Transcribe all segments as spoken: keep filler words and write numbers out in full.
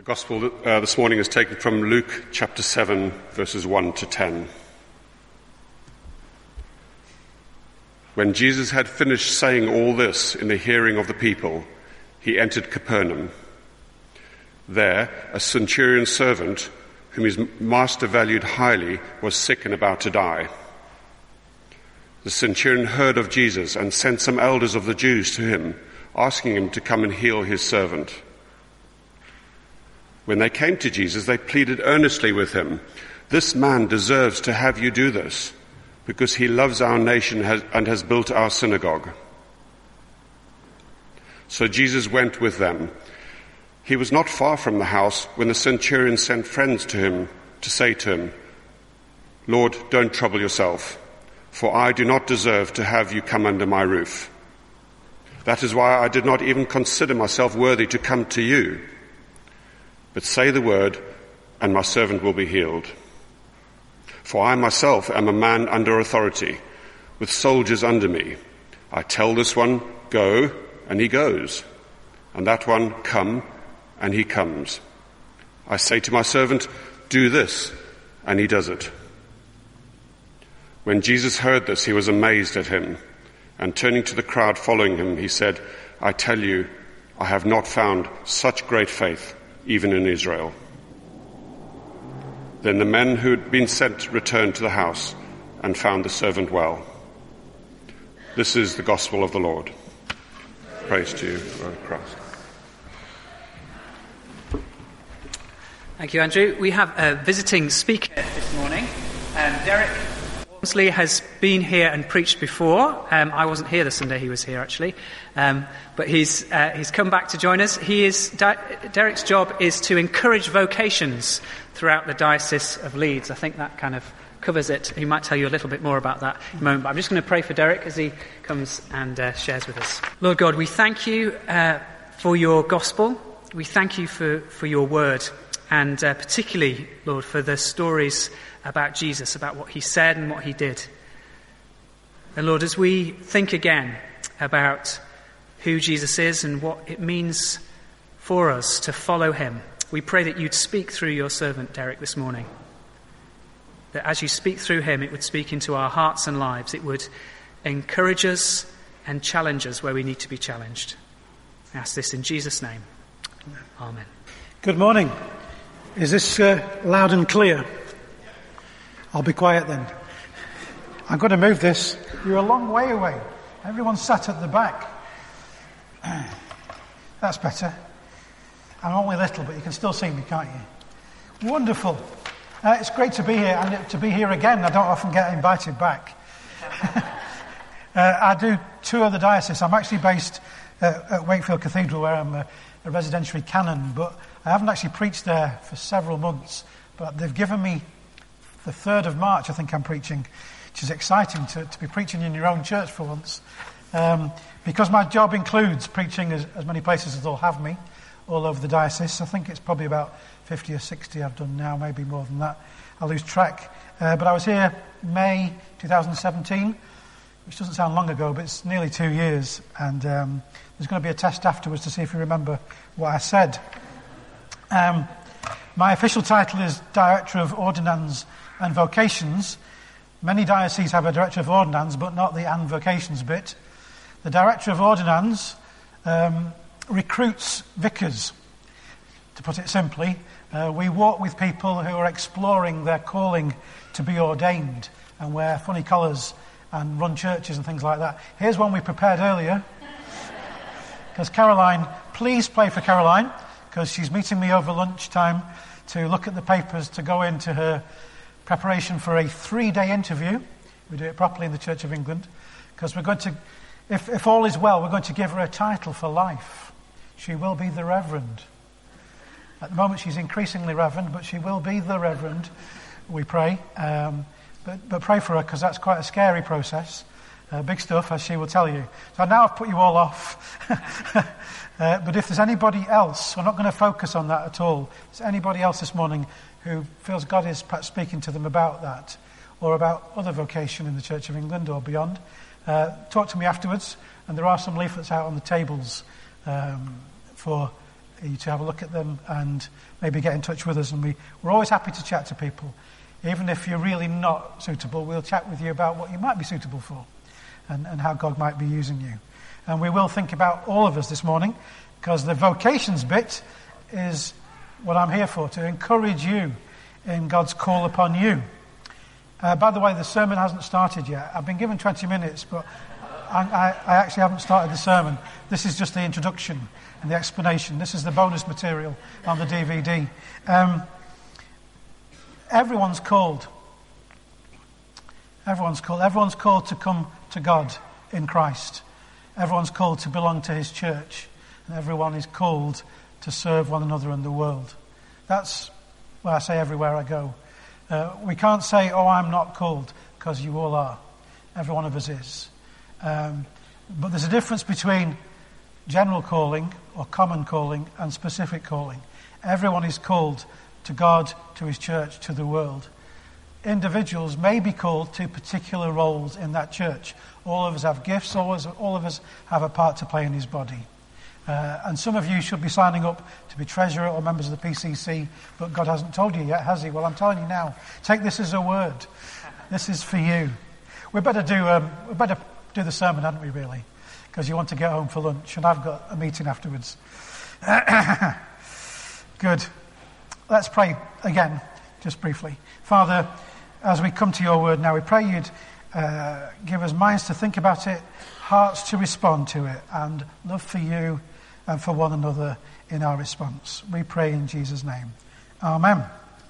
Gospel uh, this morning is taken from Luke chapter seven, verses one to ten. When Jesus had finished saying all this in the hearing of the people, he entered Capernaum. There, a centurion's servant, whom his master valued highly, was sick and about to die. The centurion heard of Jesus and sent some elders of the Jews to him, asking him to come and heal his servant. When they came to Jesus, they pleaded earnestly with him, "This man deserves to have you do this, because he loves our nation and has built our synagogue." So Jesus went with them. He was not far from the house when the centurion sent friends to him to say to him, "Lord, don't trouble yourself, for I do not deserve to have you come under my roof. That is why I did not even consider myself worthy to come to you. But say the word, and my servant will be healed. For I myself am a man under authority, with soldiers under me. I tell this one, 'Go,' and he goes, and that one, 'Come,' and he comes. I say to my servant, 'Do this,' and he does it." When Jesus heard this, he was amazed at him, and turning to the crowd following him, he said, "I tell you, I have not found such great faith, even in Israel." Then the men who had been sent returned to the house and found the servant well. This is the gospel of the Lord. Praise to you, Lord Christ. Thank you, Andrew. We have a visiting speaker this morning. Um, Derek Walmsley has been here and preached before. Um, I wasn't here the Sunday he was here, actually. Um, but he's uh, he's come back to join us. He is Derek's job is to encourage vocations throughout the Diocese of Leeds. I think that kind of covers it. He might tell you a little bit more about that in a moment. But I'm just going to pray for Derek as he comes and uh, shares with us. Lord God, we thank you uh, for your gospel. We thank you for, for your word. And uh, particularly, Lord, for the stories about Jesus, about what he said and what he did. And Lord, as we think again about who Jesus is and what it means for us to follow him, we pray that you'd speak through your servant Derek this morning. That as you speak through him, it would speak into our hearts and lives. It would encourage us and challenge us where we need to be challenged. I ask this in Jesus' name. Amen. Good morning. Is this uh, loud and clear? I'll be quiet then. I'm going to move this. You're a long way away. Everyone's sat at the back. That's better. I'm only little, but you can still see me, can't you? Wonderful. Uh, it's great to be here, and to be here again. I don't often get invited back. uh, I do tour the diocese. I'm actually based uh, at Wakefield Cathedral, where I'm a, a residentiary canon, but I haven't actually preached there for several months. But they've given me the third of March, I think I'm preaching, which is exciting to, to be preaching in your own church for once. Um, because my job includes preaching as, as many places as they'll have me, all over the diocese. I think it's probably about fifty or sixty I've done now, maybe more than that. I lose track. Uh, but I was here May twenty seventeen, which doesn't sound long ago, but it's nearly two years. And um, there's going to be a test afterwards to see if you remember what I said. Um, my official title is Director of Ordinands and Vocations. Many dioceses have a Director of Ordinands, but not the and vocations bit. The Director of Ordinands um, recruits vicars, to put it simply. Uh, we walk with people who are exploring their calling to be ordained and wear funny collars and run churches and things like that. Here's one we prepared earlier. Because Caroline, please pray for Caroline, because she's meeting me over lunchtime to look at the papers to go into her preparation for a three-day interview. We do it properly in the Church of England, because we're going to, if, if all is well, we're going to give her a title for life. She will be the Reverend. At the moment she's increasingly Reverend, but she will be the Reverend, we pray. Um, but, but pray for her, because that's quite a scary process. Uh, big stuff, as she will tell you. So now I've put you all off. uh, but if there's anybody else, we're not going to focus on that at all. If there's anybody else this morning who feels God is perhaps speaking to them about that, or about other vocation in the Church of England or beyond, uh, talk to me afterwards. And there are some leaflets out on the tables um, for you to have a look at them and maybe get in touch with us. And we, we're always happy to chat to people. Even if you're really not suitable, we'll chat with you about what you might be suitable for and, and how God might be using you. And we will think about all of us this morning, because the vocations bit is what I'm here for, to encourage you in God's call upon you. Uh, by the way, the sermon hasn't started yet. I've been given twenty minutes, but I, I, I actually haven't started the sermon. This is just the introduction and the explanation. This is the bonus material on the D V D. Um, everyone's called. Everyone's called. Everyone's called to come to God in Christ. Everyone's called to belong to his church. And everyone is called to serve one another in the world. That's what I say everywhere I go. Uh, we can't say, oh, I'm not called, because you all are. Every one of us is. Um, but there's a difference between general calling or common calling and specific calling. Everyone is called to God, to his church, to the world. Individuals may be called to particular roles in that church. All of us have gifts, all of us, all of us have a part to play in his body. Uh, and some of you should be signing up to be treasurer or members of the P C C, but God hasn't told you yet, has he? Well, I'm telling you now. Take this as a word. This is for you. We better do um, we better do the sermon, hadn't we, really? Because you want to get home for lunch, and I've got a meeting afterwards. Good. Let's pray again, just briefly. Father, as we come to your word now, we pray you'd uh, give us minds to think about it, hearts to respond to it, and love for you and for one another in our response. We pray in Jesus' name. Amen.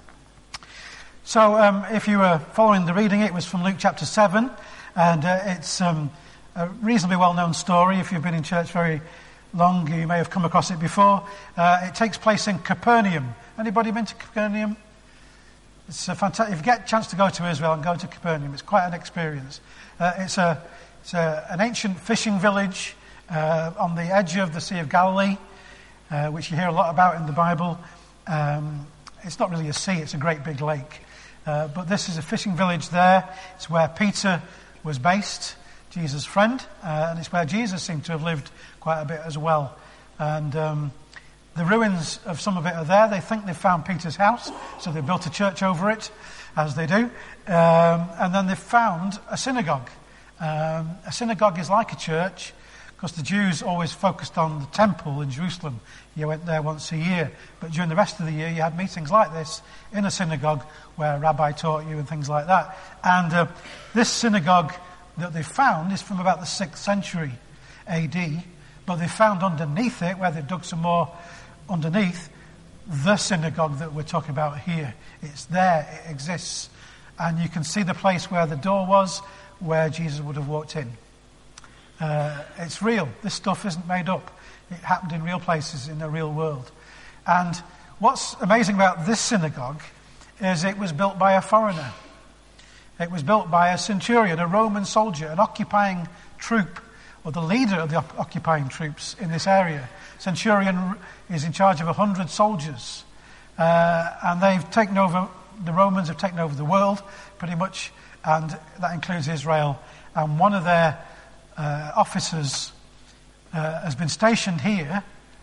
So um, if you were following the reading, it was from Luke chapter seven, and uh, it's um, a reasonably well-known story. If you've been in church very long, you may have come across it before. Uh, it takes place in Capernaum. Anybody been to Capernaum? It's a fantastic. If you get a chance to go to Israel and go to Capernaum, it's quite an experience. Uh, it's a it's a, an ancient fishing village uh, on the edge of the Sea of Galilee, uh, which you hear a lot about in the Bible. Um, it's not really a sea; it's a great big lake. Uh, but this is a fishing village there. It's where Peter was based, Jesus' friend, uh, and it's where Jesus seemed to have lived quite a bit as well. And um, the ruins of some of it are there. They think they've found Peter's house, so they built a church over it, as they do. Um, and then they've found a synagogue. Um, a synagogue is like a church, because the Jews always focused on the temple in Jerusalem. You went there once a year. But during the rest of the year, you had meetings like this in a synagogue where a rabbi taught you and things like that. And uh, this synagogue that they found is from about the sixth century A D, but they found underneath it, where they've dug some more underneath, the synagogue that we're talking about here. It's there, it exists. And you can see the place where the door was, where Jesus would have walked in. Uh, it's real. This stuff isn't made up. It happened in real places in the real world. And what's amazing about this synagogue is it was built by a foreigner. It was built by a centurion, a Roman soldier, an occupying troop, or the leader of the occupying troops in this area. Centurion is in charge of a hundred soldiers. Uh, and they've taken over, the Romans have taken over the world, pretty much, and that includes Israel. And one of their uh, officers uh, has been stationed here.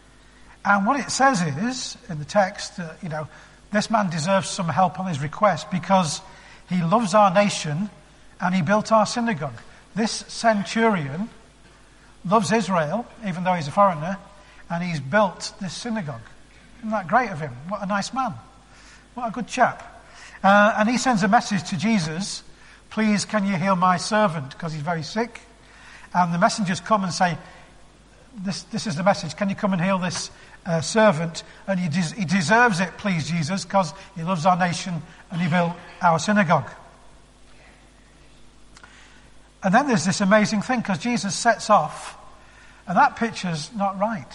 And what it says is, in the text, uh, you know, this man deserves some help on his request because he loves our nation and he built our synagogue. This centurion loves Israel, even though he's a foreigner, and he's built this synagogue. Isn't that great of him? What a nice man. What a good chap. Uh, and he sends a message to Jesus, please can you heal my servant, because he's very sick. And the messengers come and say, this, this is the message, can you come and heal this uh, servant? And he, des- he deserves it, please, Jesus, because he loves our nation and he built our synagogue. And then there's this amazing thing, because Jesus sets off, and that picture's not right.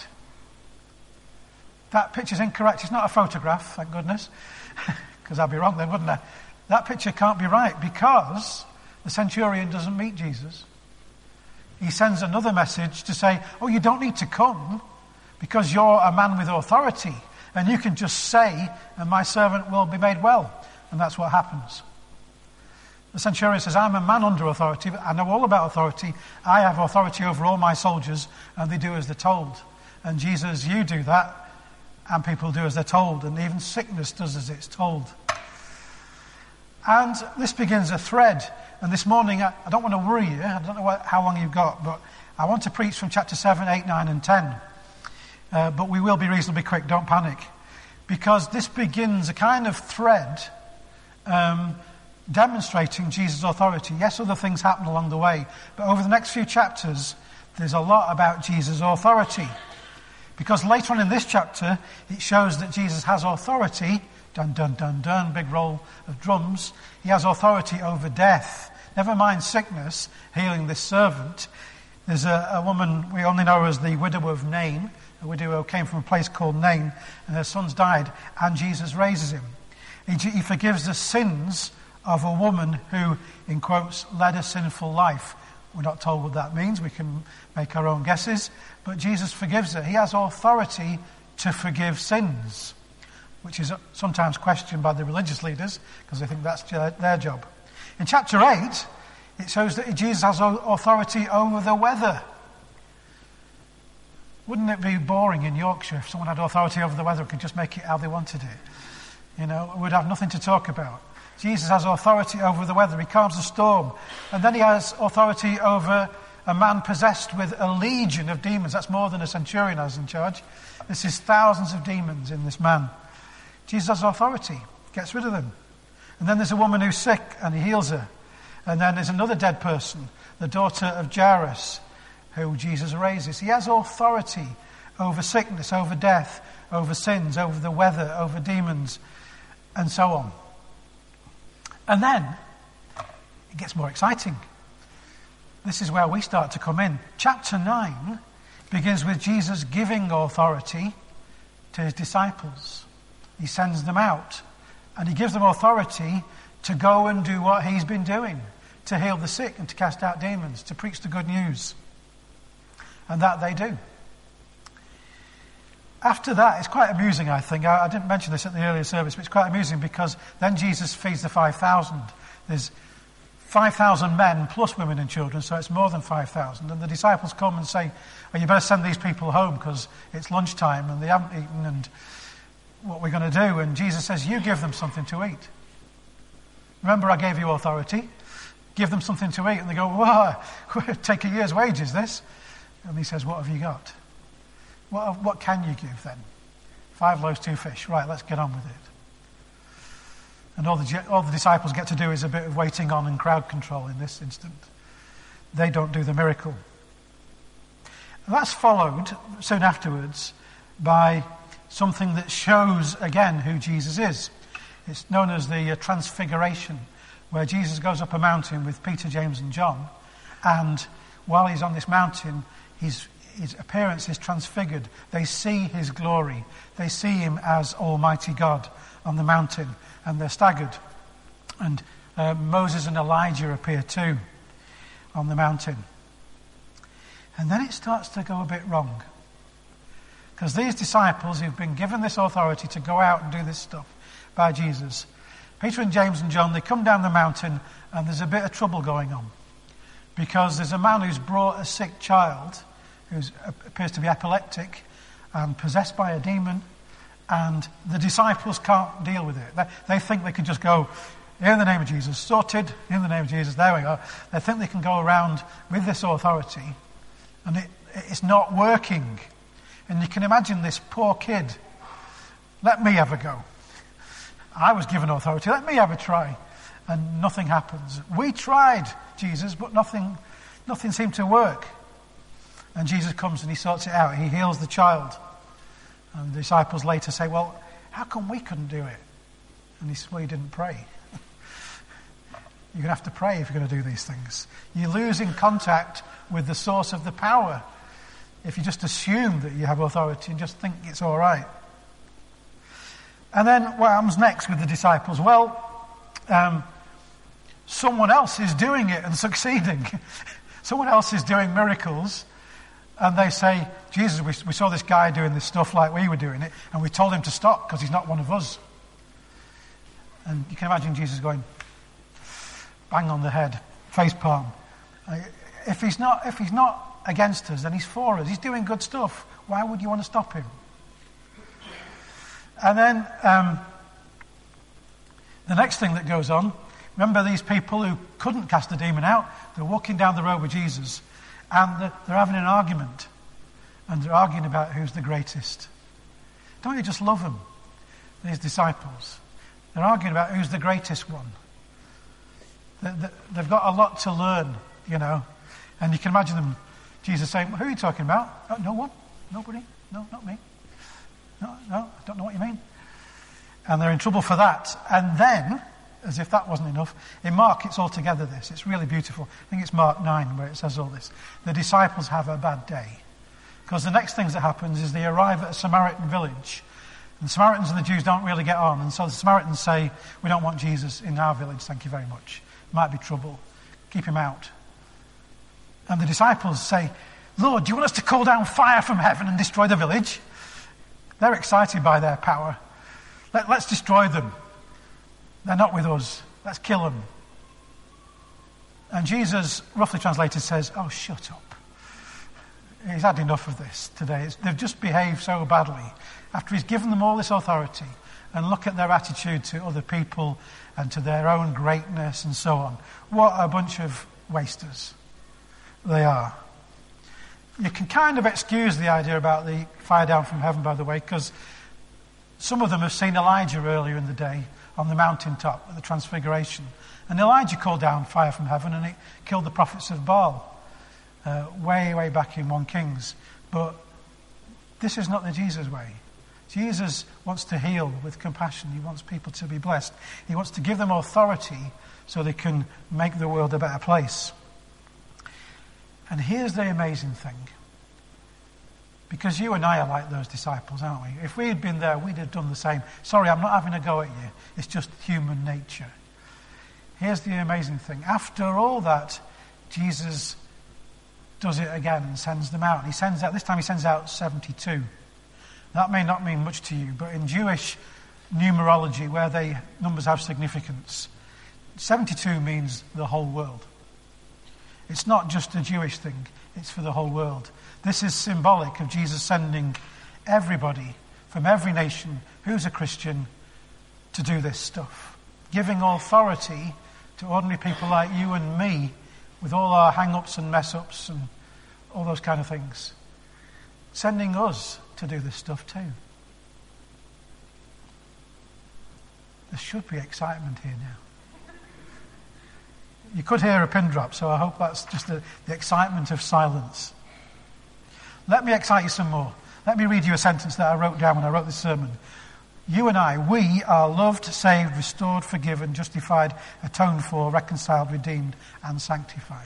That picture's incorrect. It's not a photograph, thank goodness, because I'd be wrong then, wouldn't I? That picture can't be right, because the centurion doesn't meet Jesus. He sends another message to say, oh, you don't need to come, because you're a man with authority, and you can just say, and my servant will be made well. And that's what happens. The centurion says, I'm a man under authority. I know all about authority. I have authority over all my soldiers, and they do as they're told. And Jesus, you do that. and people do as they're told, and even sickness does as it's told. And this begins a thread. And this morning, I, I don't want to worry you. I don't know what, how long you've got, but I want to preach from chapter seven, eight, nine, and ten. Uh, but we will be reasonably quick, don't panic. Because this begins a kind of thread um, demonstrating Jesus' authority. Yes, other things happen along the way, but over the next few chapters, there's a lot about Jesus' authority. Because later on in this chapter, it shows that Jesus has authority, dun, dun, dun, dun, big roll of drums. He has authority over death. Never mind sickness, healing this servant. There's a, a woman we only know as the widow of Nain, a widow who came from a place called Nain, and her sons died, and Jesus raises him. He, he forgives the sins of a woman who, in quotes, led a sinful life. We're not told what that means. We can make our own guesses. But Jesus forgives her. He has authority to forgive sins, which is sometimes questioned by the religious leaders because they think that's their job. In chapter eight, it shows that Jesus has authority over the weather. Wouldn't it be boring in Yorkshire if someone had authority over the weather and could just make it how they wanted it? You know, we'd have nothing to talk about. Jesus has authority over the weather. He calms the storm. And then he has authority over a man possessed with a legion of demons. That's more than a centurion has in charge. This is thousands of demons in this man. Jesus has authority, gets rid of them. And then there's a woman who's sick and he heals her. And then there's another dead person, the daughter of Jairus, who Jesus raises. He has authority over sickness, over death, over sins, over the weather, over demons, and so on. And then it gets more exciting. This is where we start to come in. Chapter nine begins with Jesus giving authority to his disciples. He sends them out and he gives them authority to go and do what he's been doing, to heal the sick and to cast out demons, to preach the good news. And that they do. After that, it's quite amusing, I think. I, I didn't mention this at the earlier service, but it's quite amusing because then Jesus feeds the five thousand. There's five thousand men plus women and children, so it's more than five thousand. And the disciples come and say, well, you better send these people home because it's lunchtime and they haven't eaten and what we're going to do. And Jesus says, you give them something to eat. Remember, I gave you authority. Give them something to eat. And they go, whoa, take a year's wages, this. And he says, what have you got? What, what can you give then? Five loaves, two fish. Right, let's get on with it. And all the, all the disciples get to do is a bit of waiting on and crowd control in this instant. They don't do the miracle. And that's followed soon afterwards by something that shows again who Jesus is. It's known as the uh, Transfiguration, where Jesus goes up a mountain with Peter, James and John, and while he's on this mountain, his, his appearance is transfigured. They see his glory. They see him as Almighty God on the mountain, and they're staggered. And uh, Moses and Elijah appear too on the mountain. And then it starts to go a bit wrong. Because these disciples who've been given this authority to go out and do this stuff by Jesus, Peter and James and John, they come down the mountain and there's a bit of trouble going on. Because there's a man who's brought a sick child who appears to be epileptic and possessed by a demon, and the disciples can't deal with it. They, they think they can just go, in the name of Jesus, sorted, in the name of Jesus, there we go. They think they can go around with this authority, and it, it's not working. And you can imagine this poor kid, let me have a go. I was given authority, let me have a try. And nothing happens. We tried, Jesus, but nothing, nothing seemed to work. And Jesus comes and he sorts it out. He heals the child. And the disciples later say, well, how come we couldn't do it? And he says, well, you didn't pray. You're going to have to pray if you're going to do these things. You're losing contact with the source of the power if you just assume that you have authority and just think it's all right. And then what happens next with the disciples? Well, um, someone else is doing it and succeeding. Someone else is doing miracles. And they say, Jesus, we, we saw this guy doing this stuff like we were doing it, and we told him to stop because he's not one of us. And you can imagine Jesus going, bang on the head, face palm. If he's not, if he's not against us, then he's for us. He's doing good stuff. Why would you want to stop him? And then um, the next thing that goes on, remember these people who couldn't cast the demon out, they're walking down the road with Jesus, and they're, they're having an argument, and they're arguing about who's the greatest. Don't you just love them, these disciples? They're arguing about who's the greatest one. They, they, they've got a lot to learn, you know, and you can imagine them, Jesus saying, who are you talking about? Oh, no one, nobody, no, not me. No, no, I don't know what you mean. And they're in trouble for that. And then, as if that wasn't enough, in Mark it's all together this. It's really beautiful. I think it's Mark nine where it says all this. The disciples have a bad day. Because the next thing that happens is they arrive at a Samaritan village. And the Samaritans and the Jews don't really get on. And so the Samaritans say, we don't want Jesus in our village, thank you very much. Might be trouble. Keep him out. And the disciples say, Lord, do you want us to call down fire from heaven and destroy the village? They're excited by their power. Let, let's destroy them. They're not with us. Let's kill them. And Jesus, roughly translated, says, oh, shut up. He's had enough of this today. It's, they've just behaved so badly. After he's given them all this authority, and look at their attitude to other people and to their own greatness and so on. What a bunch of wasters they are. You can kind of excuse the idea about the fire down from heaven, by the way, because some of them have seen Elijah earlier in the day on the mountaintop at the Transfiguration. And Elijah called down fire from heaven and it killed the prophets of Baal uh, way, way back in First Kings. But this is not the Jesus way. Jesus wants to heal with compassion. He wants people to be blessed. He wants to give them authority so they can make the world a better place. And here's the amazing thing. Because you and I are like those disciples, aren't we? If we had been there, we'd have done the same. Sorry, I'm not having a go at you. It's just human nature. Here's the amazing thing. After all that, Jesus does it again and sends them out. He sends out, this time he sends out seventy-two. That may not mean much to you, but in Jewish numerology, where they numbers have significance, seventy-two means the whole world. It's not just a Jewish thing, it's for the whole world. This is symbolic of Jesus sending everybody from every nation who's a Christian to do this stuff. Giving authority to ordinary people like you and me with all our hang-ups and mess-ups and all those kind of things. Sending us to do this stuff too. There should be excitement here now. You could hear a pin drop, so I hope that's just the, the excitement of silence. Let me excite you some more. Let me read you a sentence that I wrote down when I wrote this sermon. You and I, we are loved, saved, restored, forgiven, justified, atoned for, reconciled, redeemed, and sanctified.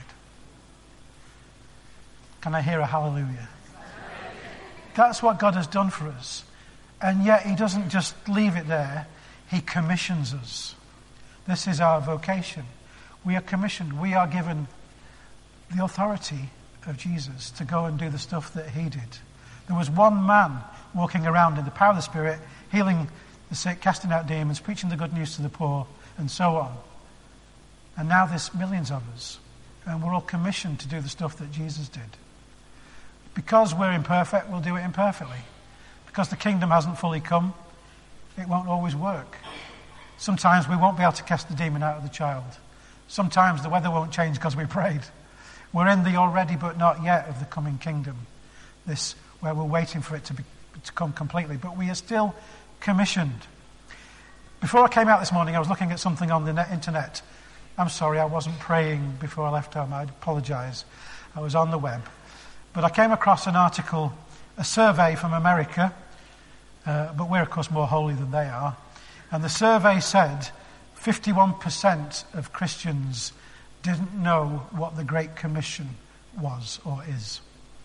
Can I hear a hallelujah? That's what God has done for us. And yet he doesn't just leave it there. He commissions us. This is our vocation. We are commissioned. We are given the authority of Jesus to go and do the stuff that he did. There was one man walking around in the power of the Spirit, healing the sick, casting out demons, preaching the good news to the poor, and so on. And now there's millions of us. And we're all commissioned to do the stuff that Jesus did. Because we're imperfect, we'll do it imperfectly. Because the kingdom hasn't fully come, it won't always work. Sometimes we won't be able to cast the demon out of the child. Sometimes the weather won't change because we prayed. We're in the already but not yet of the coming kingdom. This, where we're waiting for it to, be, to come completely. But we are still commissioned. Before I came out this morning, I was looking at something on the net, internet. I'm sorry, I wasn't praying before I left home. I apologise. I was on the web. But I came across an article, a survey from America. Uh, but we're, of course, more holy than they are. And the survey said fifty-one percent of Christians didn't know what the Great Commission was or is.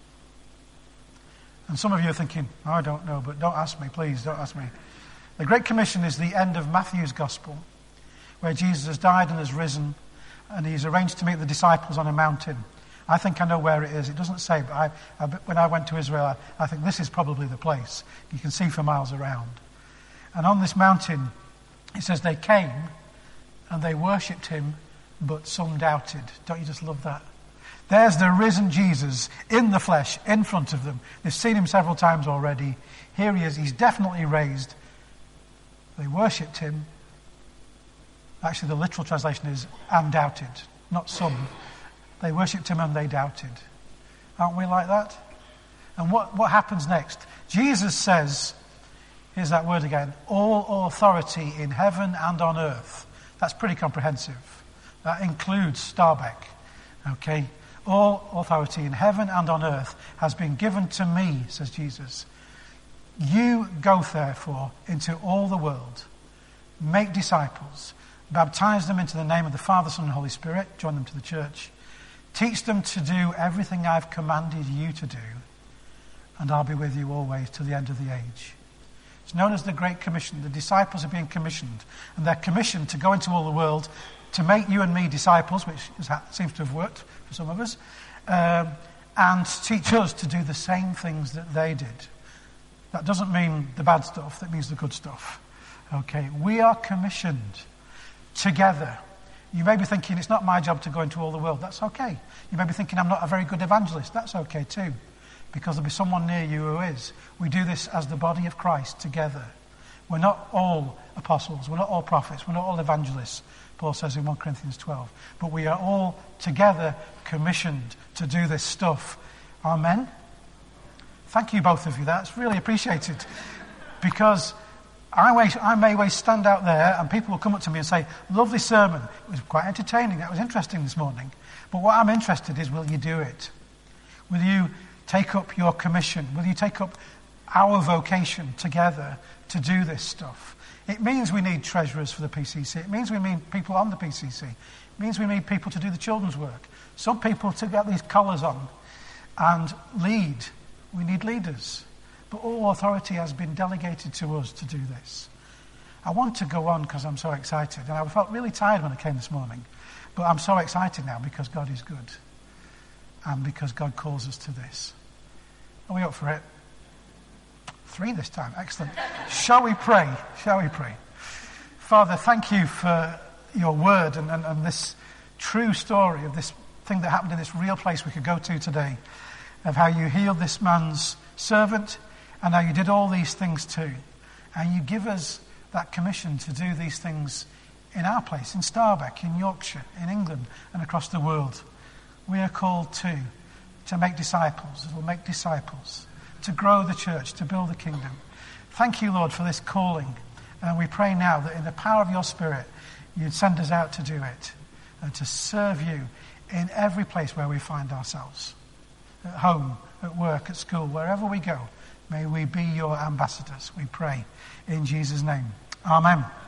And some of you are thinking, oh, I don't know, but don't ask me, please, don't ask me. The Great Commission is the end of Matthew's Gospel, where Jesus has died and has risen, and he's arranged to meet the disciples on a mountain. I think I know where it is. It doesn't say, but I, I, when I went to Israel, I, I think this is probably the place. You can see for miles around. And on this mountain, it says they came and they worshipped him, but some doubted. Don't you just love that? There's the risen Jesus in the flesh, in front of them. They've seen him several times already. Here he is. He's definitely raised. They worshipped him. Actually, the literal translation is and doubted, not some. They worshipped him and they doubted. Aren't we like that? And what, what happens next? Jesus says, here's that word again, all authority in heaven and on earth. That's pretty comprehensive. That includes Starbeck. Okay? All authority in heaven and on earth has been given to me, says Jesus. You go therefore into all the world, make disciples, baptize them into the name of the Father, Son and Holy Spirit, join them to the church, teach them to do everything I've commanded you to do, and I'll be with you always to the end of the age. It's known as the Great Commission. The disciples are being commissioned, and they're commissioned to go into all the world to make you and me disciples, which is, seems to have worked for some of us, um, and teach us to do the same things that they did. That doesn't mean the bad stuff, that means the good stuff. Okay, we are commissioned together. You may be thinking, it's not my job to go into all the world. That's okay. You may be thinking, I'm not a very good evangelist. That's okay too, because there'll be someone near you who is. We do this as the body of Christ together. We're not all apostles. We're not all prophets. We're not all evangelists, Paul says in First Corinthians twelve. But we are all together commissioned to do this stuff. Amen? Thank you, both of you. That's really appreciated. Because I may, I may well stand out there and people will come up to me and say, lovely sermon. It was quite entertaining. That was interesting this morning. But what I'm interested is, will you do it? Will you take up your commission? Will you take up our vocation together to do this stuff? It means we need treasurers for the P C C. It means we need people on the P C C. It means we need people to do the children's work. Some people to get these collars on and lead. We need leaders. But all authority has been delegated to us to do this. I want to go on because I'm so excited. And I felt really tired when I came this morning. But I'm so excited now because God is good. And because God calls us to this. Are we up for it? Three this time. Excellent. Shall we pray? Shall we pray? Father, thank you for your word and, and, and this true story of this thing that happened in this real place we could go to today. Of how you healed this man's servant and how you did all these things too. And you give us that commission to do these things in our place, in Starbeck, in Yorkshire, in England and across the world. We are called to, to make disciples, that will make disciples, to grow the church, to build the kingdom. Thank you, Lord, for this calling. And we pray now that in the power of your Spirit, you'd send us out to do it and to serve you in every place where we find ourselves. At home, at work, at school, wherever we go, may we be your ambassadors, we pray. In Jesus' name. Amen.